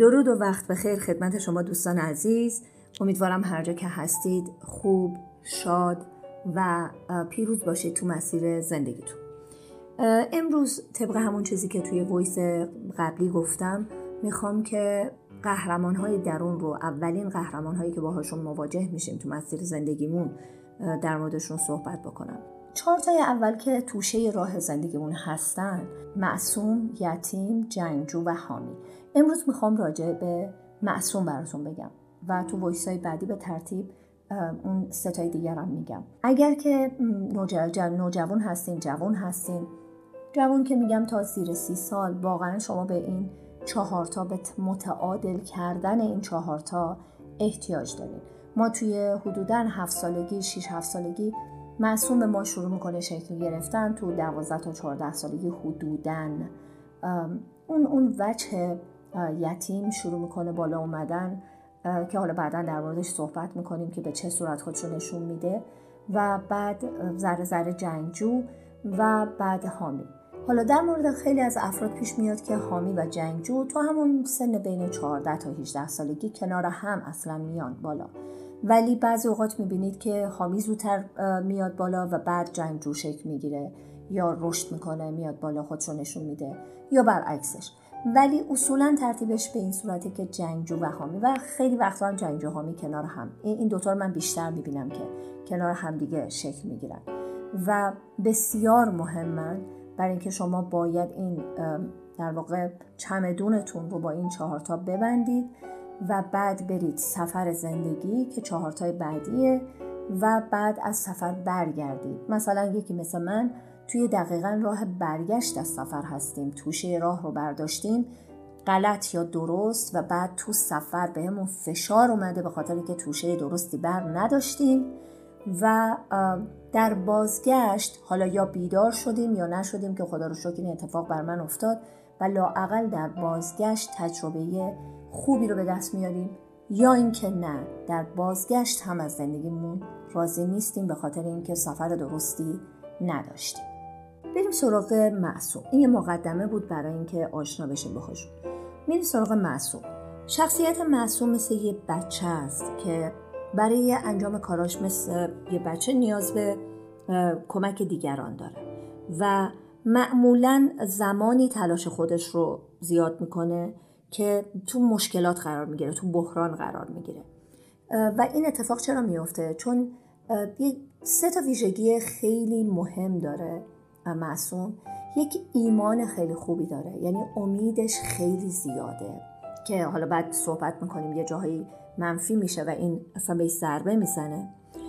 درود و وقت بخیر خدمت شما دوستان عزیز. امیدوارم هر جا که هستید خوب، شاد و پیروز باشید تو مسیر زندگیتون. امروز طبق همون چیزی که توی وایس قبلی گفتم میخوام که قهرمان‌های درون رو، اولین قهرمان‌هایی که باهاشون مواجه میشیم تو مسیر زندگیمون، در موردشون صحبت بکنم. 4 تای اول که توشه راه زندگیمون هستن: معصوم، یتیم، جنگجو و حامی. امروز میخوام راجع به معصوم براتون بگم و تو وایس‌های بعدی به ترتیب اون 3 تای دیگرم میگم. اگر که نوجوان هستین، جوان که میگم تا زیر 30 سال، واقعا شما به این 4 تا، به متعادل کردن این 4 تا احتیاج دارین. ما توی حدوداً 7 سالگی، 6-7 سالگی معصوم به ما شروع میکنه شکل گرفتن. تو 12 تا 14 سالگی حدوداً اون وجه یتیم شروع میکنه بالا اومدن که حالا بعداً در موردش صحبت میکنیم که به چه صورت خودشو نشون میده، و بعد ذره جنگجو و بعد حامی. حالا در مورد خیلی از افراد پیش میاد که حامی و جنگجو تو همون سن بین 14 تا 18 سالگی کنار هم اصلا میان بالا، ولی بعضی اوقات میبینید که حامی زودتر میاد بالا و بعد جنگجو شکل میگیره یا رشد میکنه میاد بالا خودشو نشون میده، یا برعکسش. ولی اصولا ترتیبش به این صورته که جنگجو و حامی، و خیلی وقتا هم جنگجو و حامی کنار هم، این دوتا رو من بیشتر میبینم که کنار هم دیگه شکل میگیرن و بسیار مهمن، برای اینکه شما باید این در واقع چمدونتون رو با این 4 تا ببندید و بعد برید سفر زندگی که 4 تای بعدیه و بعد از سفر برگردید. مثلا یکی مثل من توی دقیقاً راه برگشت از سفر هستیم، توشه راه رو برداشتیم غلط یا درست، و بعد تو سفر بهمون فشار اومده به خاطر اینکه توشه درستی بر نداشتیم و در بازگشت حالا یا بیدار شدیم یا نشدیم که خدا رو شکر این اتفاق بر من افتاد، و لااقل در بازگشت تجربه خوبی رو به دست میاریم، یا اینکه نه، در بازگشت هم از زندگیمون راضی نیستیم به خاطر اینکه سفر درستی نداشتیم. بریم سراغ معصوم. این یه مقدمه بود برای اینکه آشنا بشیم باهاشون. میریم سراغ معصوم. شخصیت معصوم مثل یه بچه است که برای انجام کاراش مثل یه بچه نیاز به کمک دیگران داره و معمولاً زمانی تلاش خودش رو زیاد میکنه که تو مشکلات قرار میگیره، تو بحران قرار میگیره. و این اتفاق چرا میفته؟ چون 3 تا ویژگی خیلی مهم داره معصوم. یک ایمان خیلی خوبی داره، یعنی امیدش خیلی زیاده که حالا بعد صحبت میکنیم یه جاهایی منفی میشه و این اصلا بهش ضربه میزنه.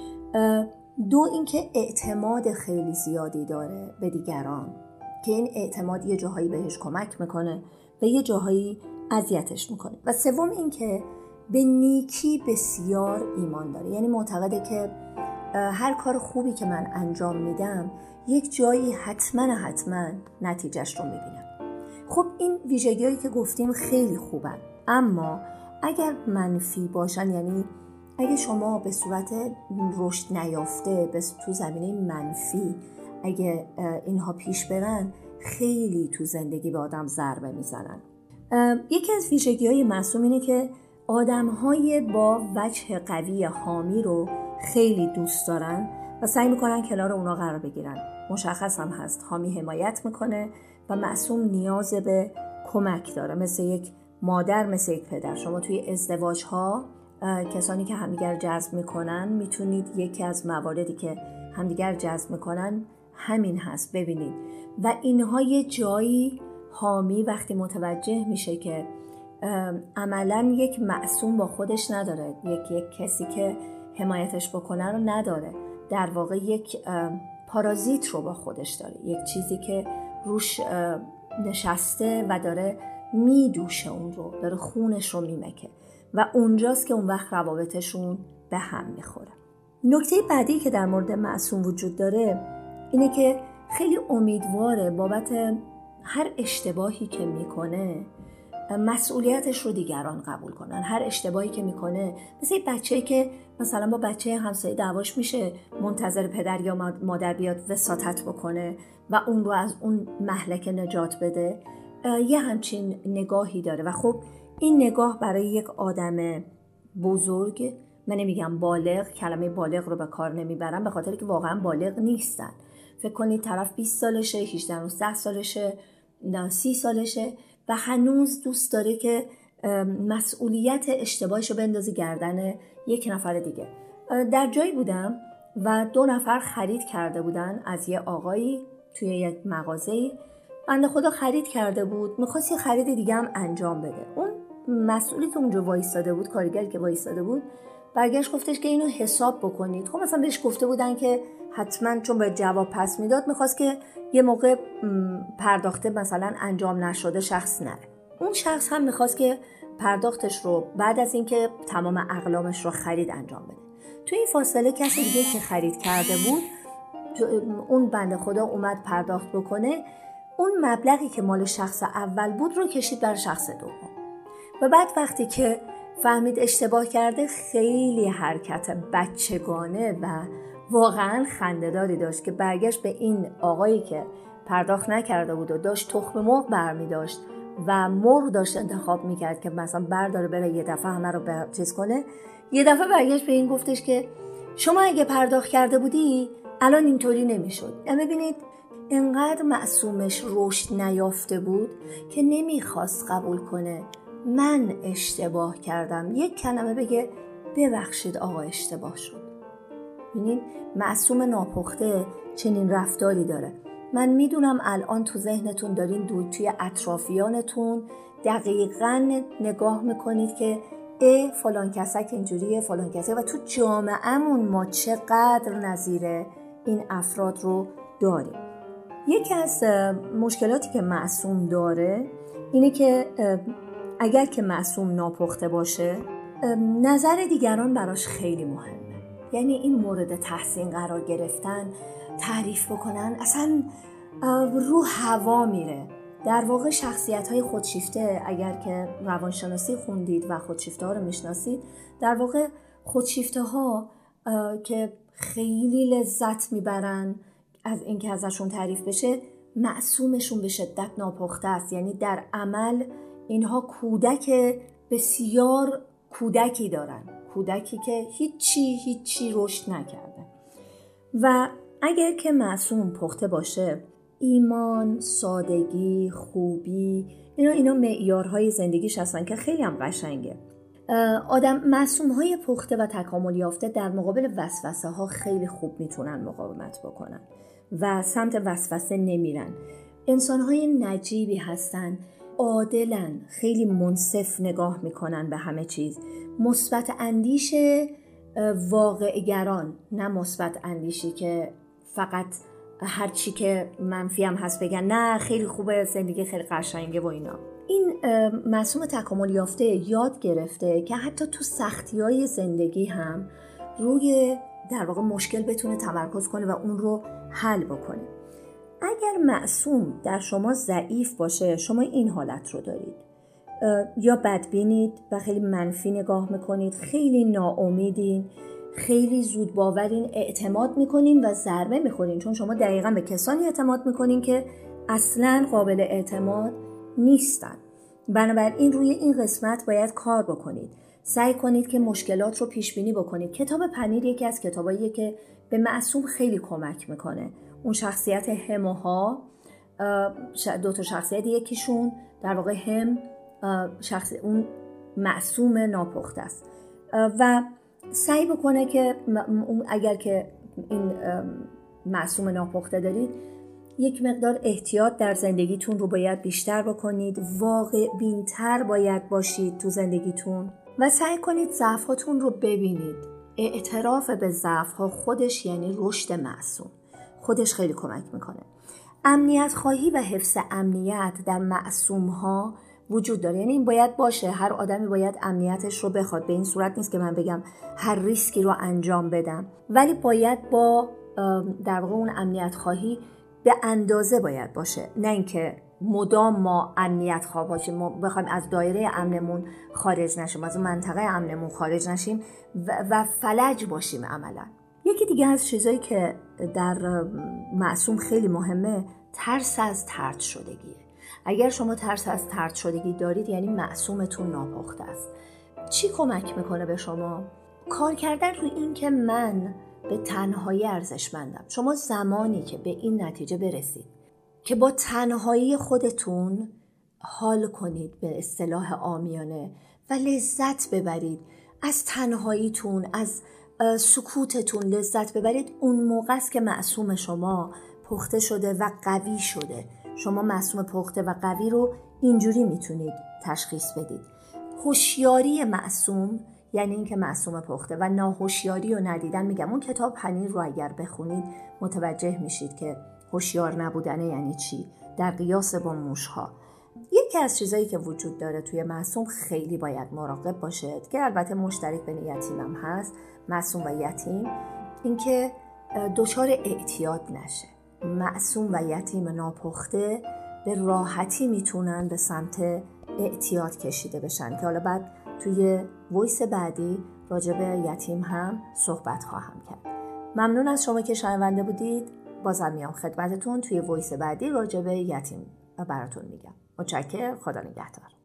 2 اینکه اعتماد خیلی زیادی داره به دیگران که این اعتماد یه جاهایی بهش کمک میکنه و یه جاهایی اذیتش میکنه. و 3 اینکه به نیکی بسیار ایمان داره، یعنی معتقده که هر کار خوبی که من انجام میدم یک جایی حتما نتیجهش رو میبینم. خب این ویژگی‌هایی که گفتیم خیلی خوبن، اما اگر منفی باشن، یعنی اگه شما به صورت رشد نیافته تو زمینه منفی اگه اینها پیش برن، خیلی تو زندگی به آدم ضربه میزنن. یکی از ویژگی‌های معصوم اینه که آدم‌های با وجه قوی حامی رو خیلی دوست دارن و سعی میکنن کنار اونا قرار بگیرن. مشخص هم هست حامی حمایت میکنه و معصوم نیاز به کمک داره، مثل یک مادر، مثل یک پدر. شما توی ازدواج‌ها کسانی که همدیگر جذب میکنن، میتونید یکی از مواردی که همدیگر جذب میکنن همین هست، ببینید. و اینها یه جایی حامی وقتی متوجه میشه که عملاً یک معصوم با خودش نداره، یک کسی که حمایتش بکنه رو نداره، در واقع یک پارازیت رو با خودش داره، یک چیزی که روش نشسته و داره میدوشه اون رو، داره خونش رو میمکه و اونجاست که اون وقت روابطشون به هم میخوره. نکته بعدی که در مورد معصوم وجود داره اینه که خیلی امیدواره بابت هر اشتباهی که میکنه مسئولیتش رو دیگران قبول کنن. هر اشتباهی که میکنه، مثل یه بچه‌ای که مثلا با بچه همسایه دعواش میشه، منتظر پدر یا مادر بیاد وساطت بکنه و اون رو از اون مهلکه نجات بده، یه همچین نگاهی داره. و خب این نگاه برای یک آدم بزرگ، من نمیگم بالغ، کلمه بالغ رو به کار نمیبرم به خاطر که واقعا بالغ نیستن. فکر کنید طرف 20 سالشه، 18 19 سالشه، 30 سالشه و هنوز دوست داره که مسئولیت اشتباهش رو بندازی گردن یک نفر دیگه. در جایی بودم و 2 نفر خرید کرده بودن از یه آقایی توی یک مغازه‌ای. بنده خدا خرید کرده بود، می‌خواست یه خرید دیگه هم انجام بده. اون مسئولی که اونجا وایستاده بود، کارگری که وایستاده بود، برگشت گفتش که اینو حساب بکنید. خب مثلا بهش گفته بودن که حتما چون باید جواب پس میداد، می‌خواست که یه موقع پرداخته مثلا انجام نشده شخص نره. اون شخص هم می‌خواست که پرداختش رو بعد از اینکه تمام اقلامش رو خرید انجام بده. تو این فاصله کسی دیگه که خرید کرده بود، اون بنده خدا اومد پرداخت بکنه، اون مبلغی که مال شخص اول بود رو کشید بر شخص دوم. و بعد وقتی که فهمید اشتباه کرده، خیلی حرکت بچگانه و واقعا خنده‌داری داشت که برگشت به این آقایی که پرداخت نکرده بود و داشت تخم مرغ برمی داشت و مرغ داشت انتخاب میکرد که مثلا برداره بره یه دفعه همه رو چیز کنه. یه دفعه برگشت به این گفتش که شما اگه پرداخت کرده بودی الان اینطوری نمیشد. ببینید انقدر معصومش رشد نیافته بود که نمیخواست قبول کنه من اشتباه کردم، یک کلمه بگه ببخشید آقا اشتباه شد. ببینید معصوم ناپخته چنین رفتاری داره. من میدونم الان تو ذهنتون دارین توی اطرافیانتون دقیقاً نگاه میکنید که فلان کسک اینجوریه، فلان کسک، و تو جامعهمون ما چقدر نظیر این افراد رو داریم. یکی از مشکلاتی که معصوم داره اینه که اگر که معصوم ناپخته باشه، نظر دیگران براش خیلی مهمه. یعنی این مورد تحسین قرار گرفتن، تعریف بکنن، اصلا رو هوا میره. در واقع شخصیت‌های خودشیفته، اگر که روانشناسی خوندید و خودشیفته ها رو میشناسید، در واقع خودشیفته ها که خیلی لذت میبرن از اینکه ازشون تعریف بشه، معصومشون به شدت ناپخته است. یعنی در عمل اینها کودک بسیار کودکی دارن، کودکی که هیچی رشد نکرده. و اگر که معصوم پخته باشه، ایمان، سادگی، خوبی، اینا معیارهای زندگیش هستن که خیلی هم قشنگه. معصوم‌های پخته و تکامل یافته در مقابل وسوسه ها خیلی خوب میتونن مقاومت بکنن و سمت وسوسه نمیرن. انسان‌های نجیبی هستن، عادلن، خیلی منصف نگاه میکنن به همه چیز، مثبت اندیش واقع‌گران، نه مثبت اندیشی که فقط هر چی که منفی هم هست بگن نه خیلی خوبه، زندگی خیلی قشنگه و اینا. این معصوم تکامل یافته یاد گرفته که حتی تو سختی‌های زندگی هم روی در واقع مشکل بتونه تمرکز کنه و اون رو حل بکنه. اگر معصوم در شما ضعیف باشه، شما این حالت رو دارید: یا بدبینید و خیلی منفی نگاه میکنید، خیلی ناامیدین، خیلی زود باورین، اعتماد میکنین و ضربه میخورین، چون شما دقیقاً به کسانی اعتماد میکنین که اصلاً قابل اعتماد نیستن. بنابراین روی این قسمت باید کار بکنید. سعی کنید که مشکلات رو پیش بینی بکنید. کتاب پنیر یکی از کتاباییه که به معصوم خیلی کمک میکنه. اون شخصیت هم و ها، 2 تا شخصیت، یکیشون در واقع هم، اون معصوم ناپخته است و سعی بکنه که اگر که این معصوم ناپخته دارید، یک مقدار احتیاط در زندگیتون رو باید بیشتر بکنید، واقع بین‌تر باید باشید تو زندگیتون و سعی کنید ضعفاتون رو ببینید. اعتراف به ضعف‌ها خودش یعنی رشد معصوم، خودش خیلی کمک میکنه. امنیت خواهی و حفظ امنیت در معصوم‌ها وجود داره. یعنی این باید باشه، هر آدمی باید امنیتش رو بخواد. به این صورت نیست که من بگم هر ریسکی رو انجام بدم، ولی باید با در واقع اون امنیت خواهی به اندازه باید باشه، نه اینکه مدام ما امنیت خواه باشیم، ما بخوایم از دایره امنمون خارج نشیم، از منطقه امنمون خارج نشیم و فلج باشیم عملا. یکی دیگه از چیزایی که در معصوم خیلی مهمه، ترس از طرد شدگیه. اگر شما ترس از طرد شدگی دارید یعنی معصومتون ناپخته است. چی کمک میکنه به شما؟ کار کردن روی این که من به تنهایی ارزشمندم. شما زمانی که به این نتیجه برسید که با تنهایی خودتون حال کنید به اصطلاح عامیانه و لذت ببرید از تنهاییتون، از سکوتتون لذت ببرید، اون موقع است که معصوم شما پخته شده و قوی شده. شما معصوم پخته و قوی رو اینجوری میتونید تشخیص بدید. هوشیاری معصوم یعنی اینکه معصوم پخته و ناهوشیاری و ندیدن. میگم اون کتاب پنیر رو اگر بخونید متوجه میشید که هوشیار نبودنه یعنی چی در قیاس با موشها. یکی از چیزایی که وجود داره توی معصوم خیلی باید مراقب باشد که البته مشترک بین یتیمم هست، معصوم و یتیم، اینکه دچار اعتیاد نشه. معصوم و یتیم ناپخته به راحتی میتونن به سمت اعتیاد کشیده بشن که حالا بعد توی وایس بعدی راجع به یتیم هم صحبت خواهم کرد. ممنون از شما که شنونده بودید. بازم میام خدمتتون توی وایس بعدی راجع به یتیم براتون میگم. متشکرم. خدا نگهدار.